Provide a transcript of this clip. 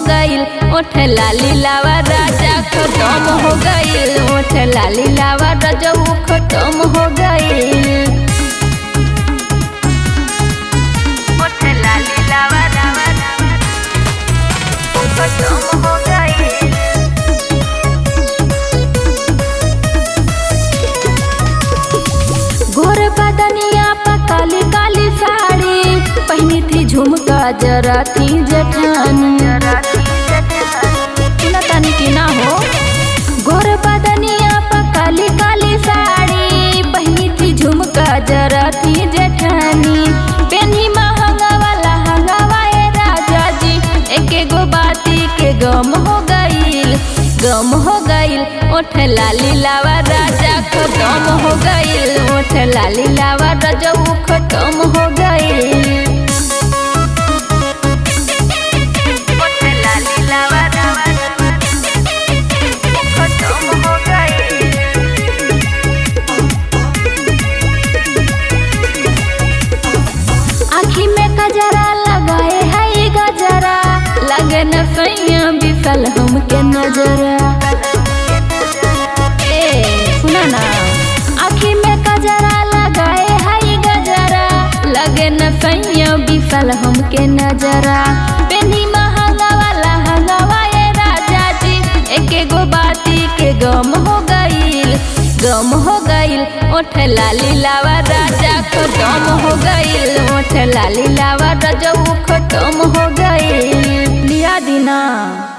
गईल, ओठ लाली लावा राजा खत्म हो गईल, ओठ लाली लावा रजऊ खत्म हो गईल। ओठ लाली लावा खत्म हो गईल। गोर बदनिया पर काली काली साड़ी पहनी थी, झुमका जरा थी जेठानी, तनी की ना हो। गोर बदनिया पर काली काली साड़ी पहनी थी, झुमका जरा थी जेठानी, पेनी महंगा वाला हंगावाए राजा जी, एक गो बाती के गम हो गईल, गम हो गईल। ओठ लाली लावा राजा खत्म हो गईल, ओठ लाली लावा रजऊ खत्म हो गईल। ओठ लाली लावा खत्म हो गईल। आँखी में गजरा लगाए है गजरा, लगे न सैया बिसल हमके नजरा। सुना ना, आँखी में गजरा लगाए है गजरा, लगे न सैया बिसल हमके नजरा, पेनी महंगा वाला हंगावाए राजा जी, एक गो बाती के गम हो गईल, गम हो गईल। ओठ लाली लावा राजा खत्म हो गईल, ओठ लाली लावा रजऊ खत्म हो गईल। लिया दीना।